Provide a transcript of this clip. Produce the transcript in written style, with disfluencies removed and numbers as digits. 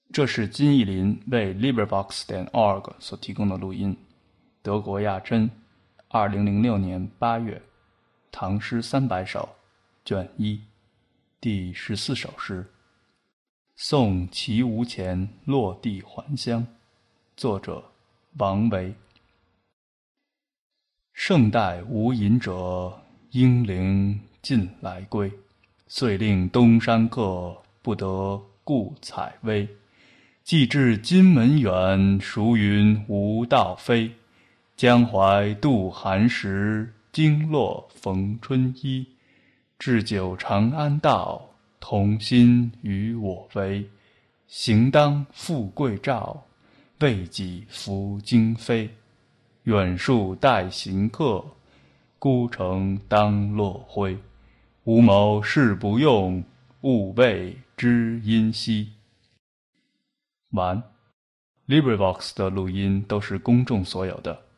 这是金逸霖为 LibriVox.org 所提供的录音，德国亚珍，2006年8月，唐诗300首，卷1，第14首诗。送其无钱落地还乡，作者王维。圣代无隐者，英灵尽来归。遂令东山客，不得故采薇。既至金门远，孰云无道飞？江淮渡寒食，经络逢春衣。置酒长安道，同心与我为。行当富贵照，为己服京飞。远戍待行客，孤城当落灰。无谋事不用，勿谓知音稀。完。LibriVox 的录音都是公众所有的，